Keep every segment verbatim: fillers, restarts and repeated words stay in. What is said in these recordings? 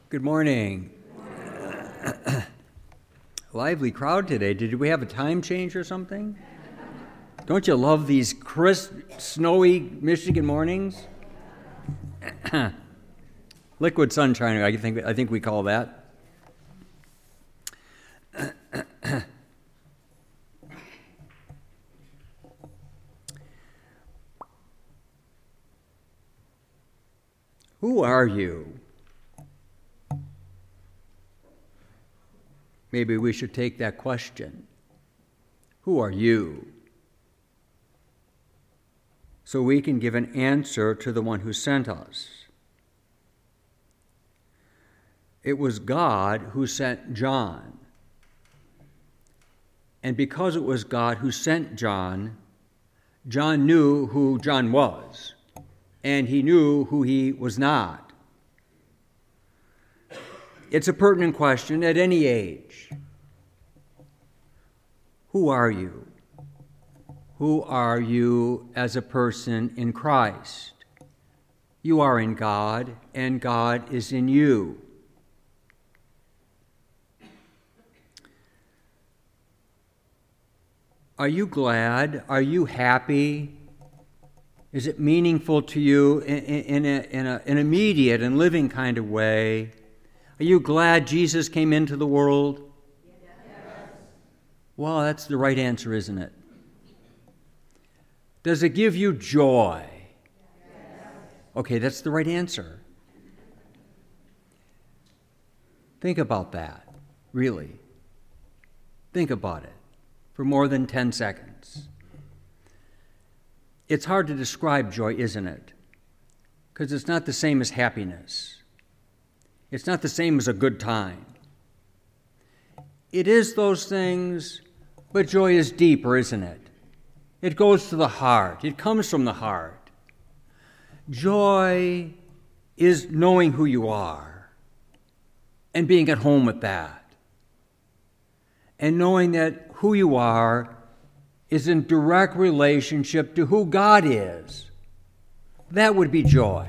Good morning. Lively crowd today. Did we have a time change or something? Don't you love these crisp, snowy Michigan mornings? Liquid sunshine, I think I think we call that. Who are you? Maybe we should take that question. Who are you? So we can give an answer to the one who sent us. It was God who sent John. And because it was God who sent John, John knew who John was, and he knew who he was not. It's a pertinent question at any age. Who are you? Who are you as a person in Christ? You are in God, and God is in you. Are you glad? Are you happy? Is it meaningful to you in, in, a, in a, an immediate and living kind of way? Are you glad Jesus came into the world? Yes. Well, that's the right answer, isn't it? Does it give you joy? Yes. Okay, that's the right answer. Think about that, really. Think about it for more than ten seconds. It's hard to describe joy, isn't it? Because it's not the same as happiness. It's not the same as a good time. It is those things, but joy is deeper, isn't it? It goes to the heart. It comes from the heart. Joy is knowing who you are and being at home with that. And knowing that who you are is in direct relationship to who God is. That would be joy.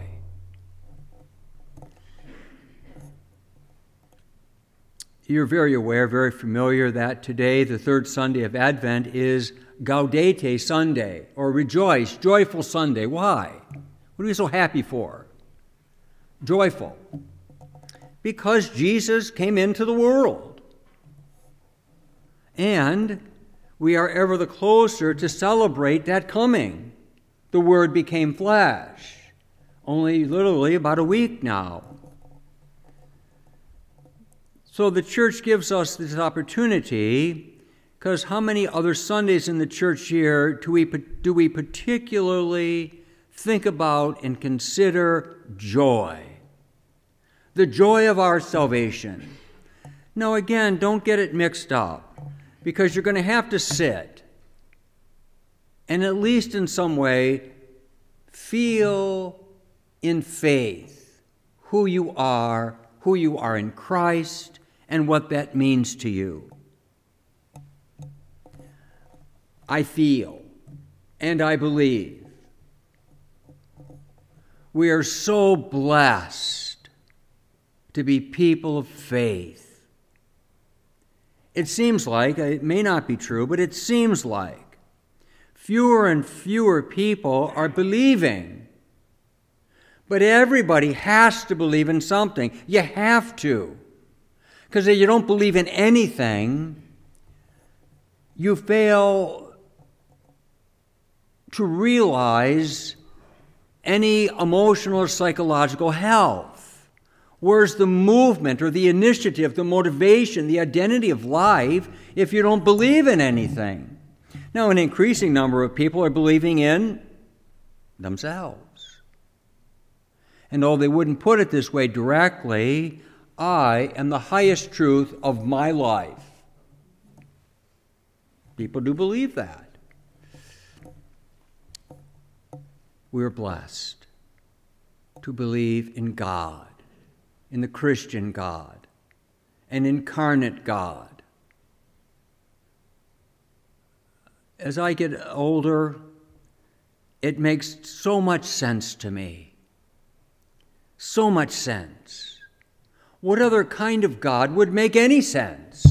You're very aware, very familiar that today, the third Sunday of Advent, is Gaudete Sunday, or Rejoice, Joyful Sunday. Why? What are we so happy for? Joyful. Because Jesus came into the world. And we are ever the closer to celebrate that coming. The Word became flesh. Only literally about a week now. So the church gives us this opportunity, because how many other Sundays in the church year do we, do we particularly think about and consider joy? The joy of our salvation. Now again, don't get it mixed up, because you're going to have to sit and at least in some way feel in faith who you are, who you are in Christ, and what that means to you. I feel and I believe. We are so blessed to be people of faith. It seems like, it may not be true, but it seems like fewer and fewer people are believing. But everybody has to believe in something. You have to. Because if you don't believe in anything, you fail to realize any emotional or psychological health. Where's the movement or the initiative, the motivation, the identity of life if you don't believe in anything? Now, an increasing number of people are believing in themselves. And though they wouldn't put it this way directly, I am the highest truth of my life. People do believe that. We're blessed to believe in God, in the Christian God, an incarnate God. As I get older, it makes so much sense to me. So much sense. What other kind of God would make any sense?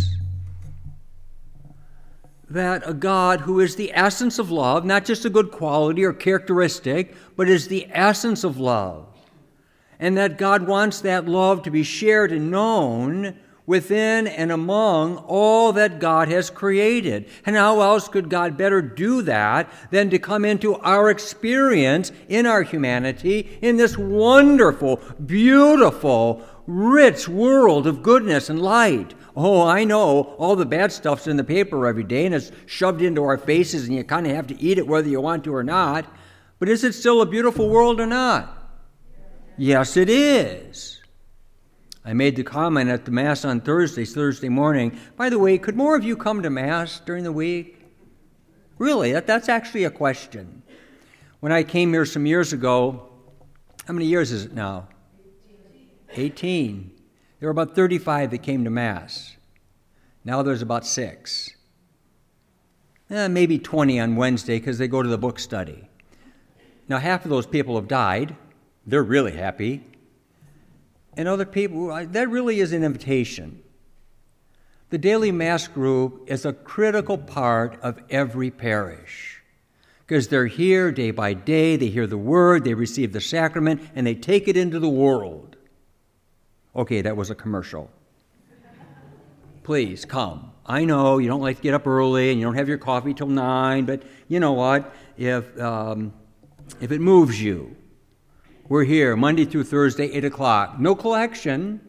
That a God who is the essence of love, not just a good quality or characteristic, but is the essence of love. And that God wants that love to be shared and known within and among all that God has created. And how else could God better do that than to come into our experience in our humanity in this wonderful, beautiful, rich world of goodness and light? Oh, I know all the bad stuff's in the paper every day and it's shoved into our faces and you kind of have to eat it whether you want to or not. But is it still a beautiful world or not? Yes, it is. I made the comment at the Mass on Thursday, Thursday morning. By the way, could more of you come to Mass during the week? Really, that, that's actually a question. When I came here some years ago, how many years is it now? eighteen. There were about thirty-five that came to Mass. Now there's about six. Eh, maybe twenty on Wednesday because they go to the book study. Now half of those people have died. They're really happy. And other people, that really is an invitation. The daily Mass group is a critical part of every parish because they're here day by day, they hear the word, they receive the sacrament, and they take it into the world. Okay, that was a commercial. Please, come. I know you don't like to get up early and you don't have your coffee till nine, but you know what? If, um, if it moves you, we're here Monday through Thursday, eight o'clock. No collection.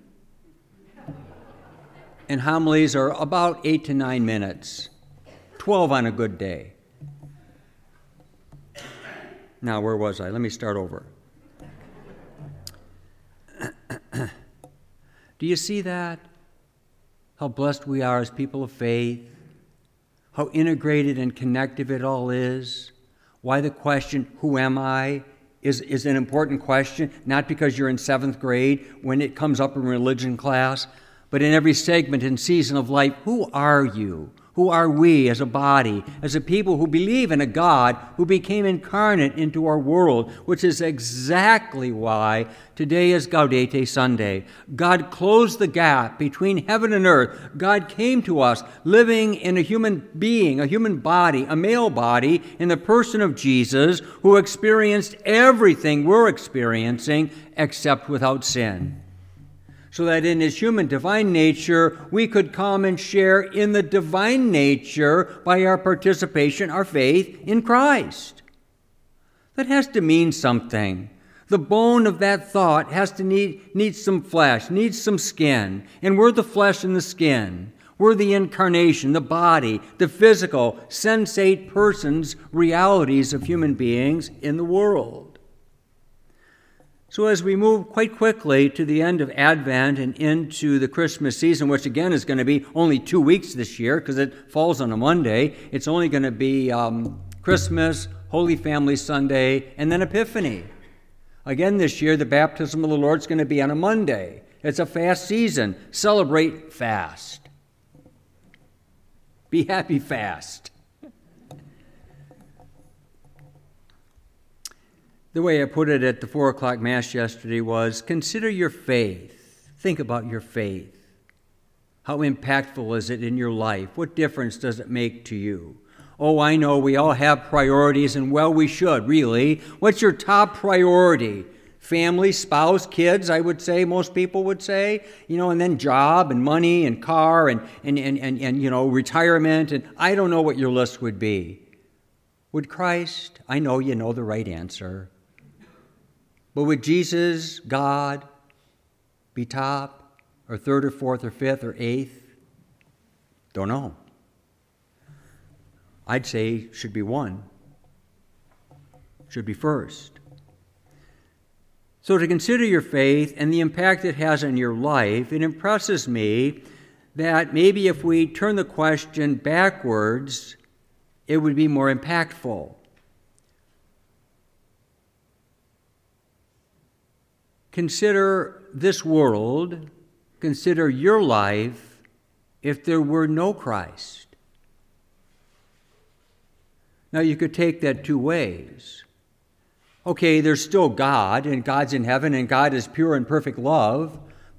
And homilies are about eight to nine minutes. twelve on a good day. Now, where was I? Let me start over. Do you see that? How blessed we are as people of faith. How integrated and connected it all is. Why the question, who am I? Is, is an important question, not because you're in seventh grade when it comes up in religion class, but in every segment and season of life. Who are you? Who are we as a body, as a people who believe in a God who became incarnate into our world, which is exactly why today is Gaudete Sunday. God closed the gap between heaven and earth. God came to us living in a human being, a human body, a male body, in the person of Jesus, who experienced everything we're experiencing except without sin. So that in his human divine nature, we could come and share in the divine nature by our participation, our faith in Christ. That has to mean something. The bone of that thought has to need, need some flesh, needs some skin. And we're the flesh and the skin. We're the incarnation, the body, the physical, sensate persons, realities of human beings in the world. So as we move quite quickly to the end of Advent and into the Christmas season, which again is going to be only two weeks this year because it falls on a Monday, it's only going to be um, Christmas, Holy Family Sunday, and then Epiphany. Again this year, the baptism of the Lord is going to be on a Monday. It's a fast season. Celebrate fast. Be happy fast. The way I put it at the four o'clock Mass yesterday was, consider your faith. Think about your faith. How impactful is it in your life? What difference does it make to you? Oh, I know we all have priorities, and well, we should, really. What's your top priority? Family, spouse, kids, I would say, most people would say, you know, and then job and money and car and, and, and, and, and you know, retirement, and I don't know what your list would be. Would Christ, I know you know the right answer, but would Jesus, God, be top, or third, or fourth, or fifth, or eighth? Don't know. I'd say should be one. Should be first. So to consider your faith and the impact it has on your life, it impresses me that maybe if we turn the question backwards, it would be more impactful. Consider this world, consider your life if there were no Christ. Now you could take that two ways. Okay, there's still God, and God's in heaven, and God is pure and perfect love,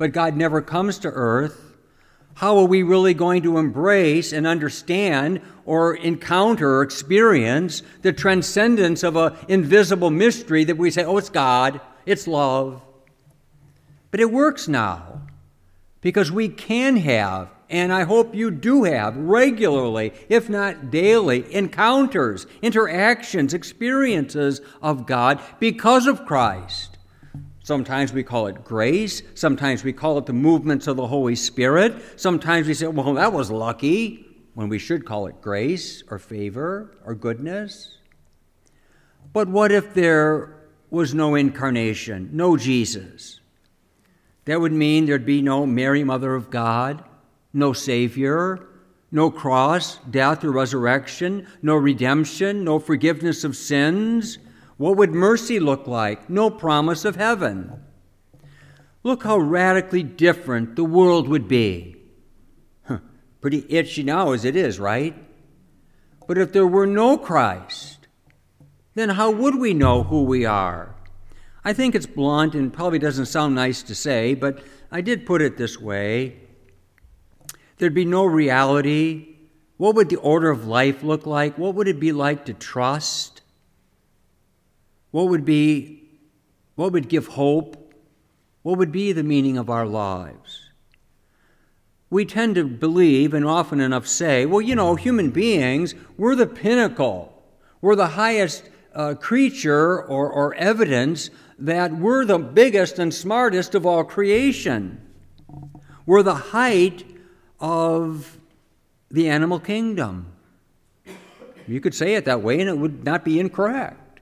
but God never comes to earth, how are we really going to embrace and understand or encounter or experience the transcendence of an invisible mystery that we say, oh, it's God, it's love? But it works now because we can have, and I hope you do have regularly, if not daily, encounters, interactions, experiences of God because of Christ. Sometimes we call it grace. Sometimes we call it the movements of the Holy Spirit. Sometimes we say, well, that was lucky, when we should call it grace or favor or goodness. But what if there was no incarnation, no Jesus? That would mean there'd be no Mary, Mother of God, no Savior, no cross, death, or resurrection, no redemption, no forgiveness of sins. What would mercy look like? No promise of heaven. Look how radically different the world would be. Huh, pretty itchy now as it is, right? But if there were no Christ, then how would we know who we are? I think it's blunt and probably doesn't sound nice to say, but I did put it this way. There'd be no reality. What would the order of life look like? What would it be like to trust? What would be, what would give hope? What would be the meaning of our lives? We tend to believe and often enough say, well, you know, human beings, we're the pinnacle. We're the highest uh, creature or, or evidence that we're the biggest and smartest of all creation. We're the height of the animal kingdom. You could say it that way and it would not be incorrect.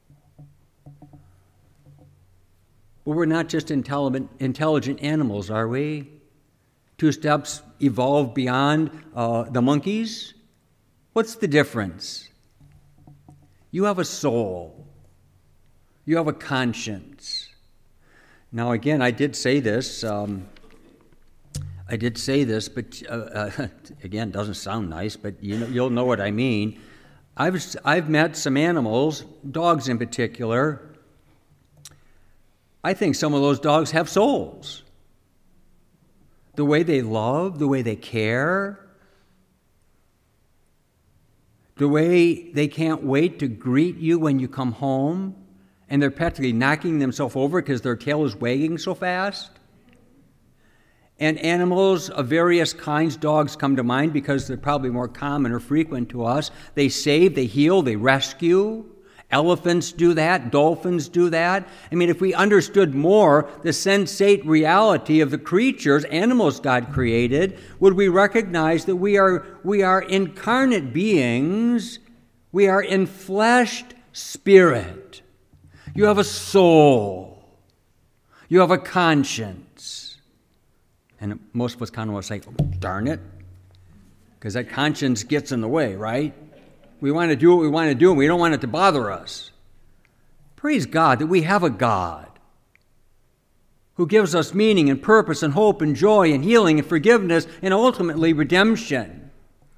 But we're not just intelligent, intelligent animals, are we? Two steps evolved beyond uh, the monkeys. What's the difference? You have a soul. You have a conscience. Now, again, I did say this. Um, I did say this, but uh, uh, again, doesn't sound nice, but you know, you'll know what I mean. I've I've met some animals, dogs in particular. I think some of those dogs have souls. The way they love, the way they care, the way they can't wait to greet you when you come home, and they're practically knocking themselves over because their tail is wagging so fast. And animals of various kinds, dogs come to mind because they're probably more common or frequent to us. They save, they heal, they rescue. Elephants do that. Dolphins do that. I mean, if we understood more the sensate reality of the creatures, animals God created, would we recognize that we are, we are incarnate beings? We are enfleshed spirit. You have a soul. You have a conscience. And most of us kind of want to say, oh, darn it, because that conscience gets in the way, right? We want to do what we want to do, and we don't want it to bother us. Praise God that we have a God who gives us meaning and purpose and hope and joy and healing and forgiveness and ultimately redemption.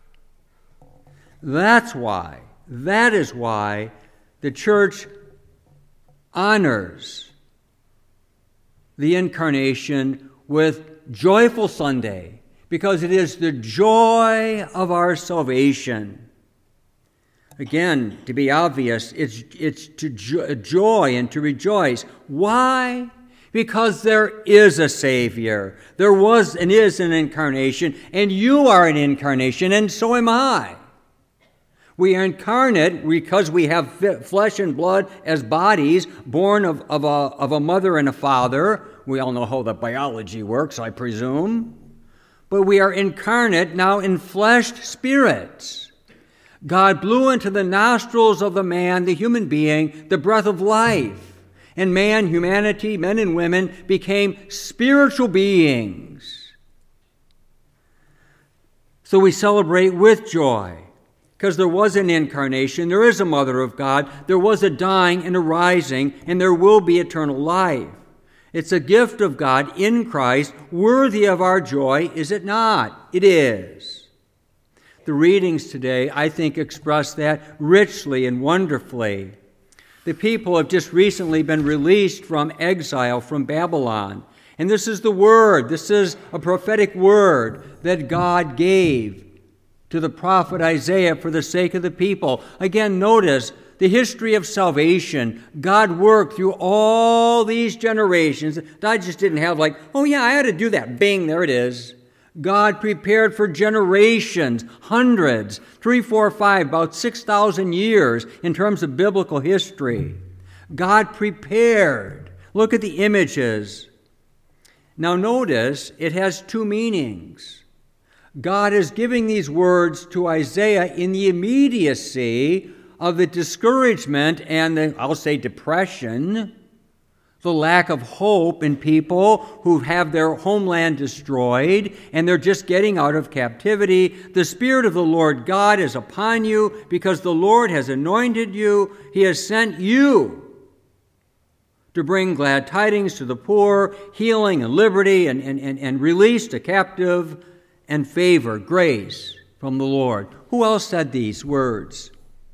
That's why, that is why the church honors the incarnation with Joyful Sunday, because it is the joy of our salvation. Again, to be obvious, it's, it's to jo- joy and to rejoice. Why? Because there is a Savior. There was and is an incarnation, and you are an incarnation, and so am I. We are incarnate because we have flesh and blood as bodies, born of, of, a, of a mother and a father. We all know how the biology works, I presume. But we are incarnate now in fleshed spirits. God blew into the nostrils of the man, the human being, the breath of life. And man, humanity, men and women, became spiritual beings. So we celebrate with joy, because there was an incarnation, there is a mother of God, there was a dying and a rising, and there will be eternal life. It's a gift of God in Christ, worthy of our joy, is it not? It is. The readings today, I think, express that richly and wonderfully. The people have just recently been released from exile from Babylon, And this is the word, this is a prophetic word that God gave to the prophet Isaiah for the sake of the people. Again, notice the history of salvation. God worked through all these generations. God just didn't have like, oh yeah, I had to do that. Bing, there it is. God prepared for generations, hundreds, three, four, five, about six thousand years in terms of biblical history. God prepared. Look at the images. Now notice it has two meanings. God is giving these words to Isaiah in the immediacy of the discouragement and the, I'll say, depression, the lack of hope in people who have their homeland destroyed and they're just getting out of captivity. The Spirit of the Lord God is upon you because the Lord has anointed you. He has sent you to bring glad tidings to the poor, healing and liberty and, and, and, and release to captive and favor, grace from the Lord. Who else said these words?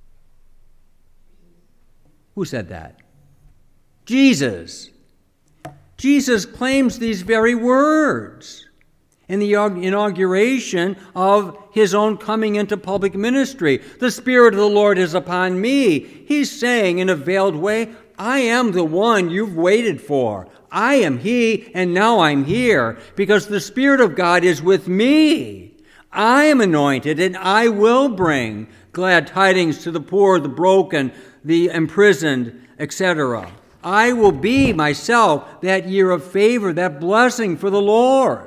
Who said that? Jesus. Jesus claims these very words in the inauguration of his own coming into public ministry. The Spirit of the Lord is upon me. He's saying in a veiled way, I am the one you've waited for. I am he, and now I'm here because the Spirit of God is with me. I am anointed, and I will bring glad tidings to the poor, the broken, the imprisoned, et cetera. I will be myself that year of favor, that blessing for the Lord.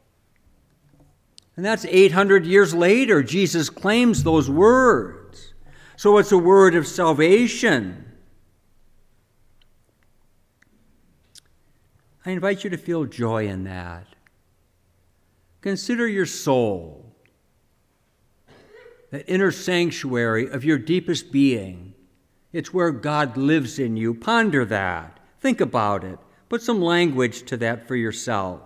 And that's eight hundred years later. Jesus claims those words. So it's a word of salvation. I invite you to feel joy in that. Consider your soul, that inner sanctuary of your deepest being. It's where God lives in you. Ponder that. Think about it. Put some language to that for yourself.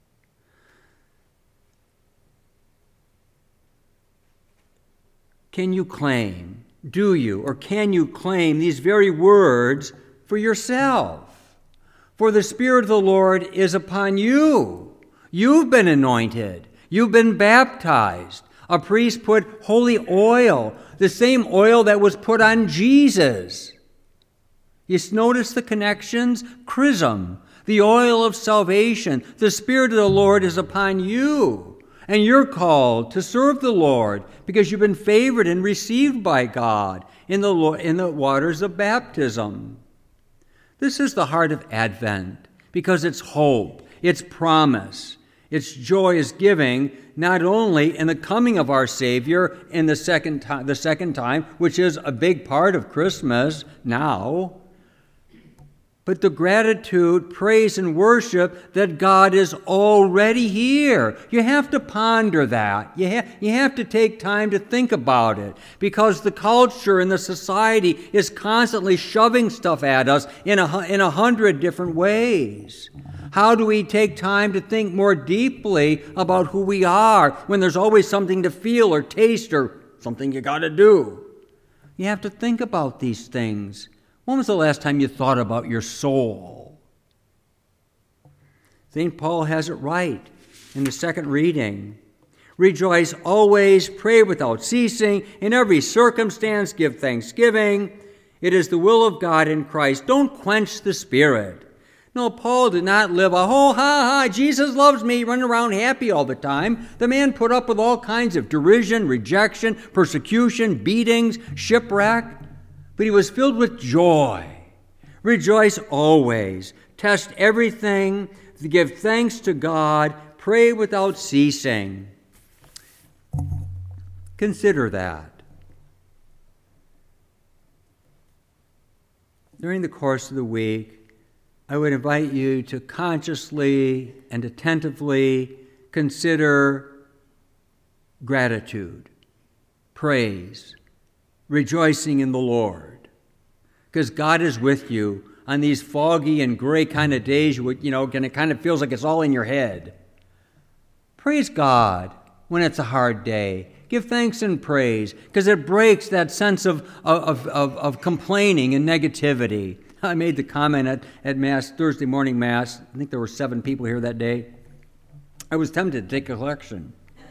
Can you claim, do you, or can you claim these very words for yourself? For the Spirit of the Lord is upon you. You've been anointed. You've been baptized. A priest put holy oil, the same oil that was put on Jesus. You notice the connections? Chrism, the oil of salvation. The Spirit of the Lord is upon you. And you're called to serve the Lord because you've been favored and received by God in the, in the waters of baptism. This is the heart of Advent because it's hope, it's promise, its joy is giving not only in the coming of our Savior in the second time, the second time, which is a big part of Christmas now, but the gratitude, praise, and worship that God is already here. You have to ponder that. You, ha- you have to take time to think about it because the culture and the society is constantly shoving stuff at us in a, in a hundred different ways. How do we take time to think more deeply about who we are when there's always something to feel or taste or something you got to do? You have to think about these things. When was the last time you thought about your soul? Saint Paul has it right in the second reading. Rejoice always, pray without ceasing, in every circumstance give thanksgiving. It is the will of God in Christ. Don't quench the Spirit. No, Paul did not live a ho ha ha, Jesus loves me, running around happy all the time. The man put up with all kinds of derision, rejection, persecution, beatings, shipwreck. But he was filled with joy. Rejoice always. Test everything. Give thanks to God. Pray without ceasing. Consider that. During the course of the week, I would invite you to consciously and attentively consider gratitude, praise, rejoicing in the Lord. Because God is with you on these foggy and gray kind of days, you know, and it kind of feels like it's all in your head. Praise God when it's a hard day. Give thanks and praise, because it breaks that sense of, of, of, of complaining and negativity. I made the comment at, at Mass, Thursday morning Mass. I think there were seven people here that day. I was tempted to take a collection.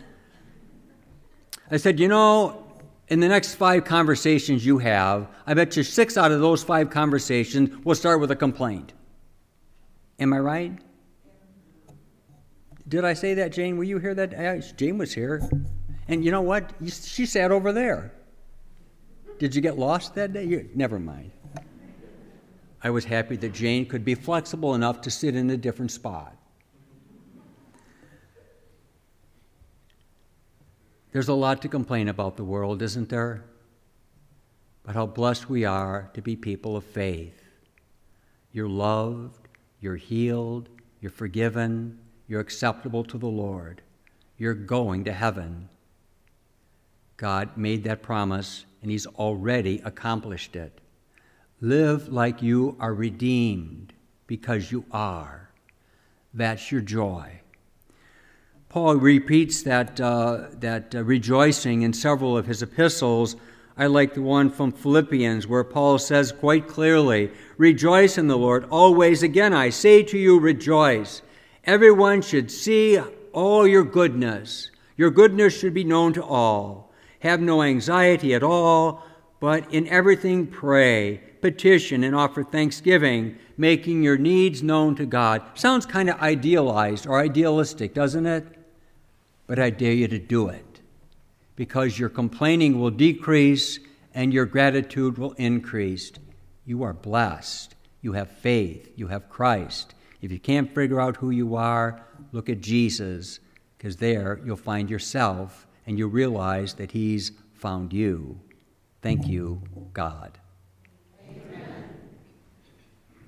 I said, you know, in the next five conversations you have, I bet you six out of those five conversations will start with a complaint. Am I right? Did I say that, Jane? Were you here that day? Jane was here. And you know what? She sat over there. Did you get lost that day? You, never mind. I was happy that Jane could be flexible enough to sit in a different spot. There's a lot to complain about the world, isn't there? But how blessed we are to be people of faith. You're loved, you're healed, you're forgiven, you're acceptable to the Lord. You're going to heaven. God made that promise, and He's already accomplished it. Live like you are redeemed, because you are. That's your joy. Paul repeats that, uh, that uh, rejoicing in several of his epistles. I like the one from Philippians where Paul says quite clearly, "Rejoice in the Lord always. Again, I say to you, rejoice. Everyone should see all your goodness. Your goodness should be known to all. Have no anxiety at all, but in everything pray, petition, and offer thanksgiving, making your needs known to God." Sounds kind of idealized or idealistic, doesn't it? But I dare you to do it, because your complaining will decrease and your gratitude will increase. You are blessed. You have faith. You have Christ. If you can't figure out who you are, look at Jesus, because there you'll find yourself and you realize that He's found you. Thank you, God.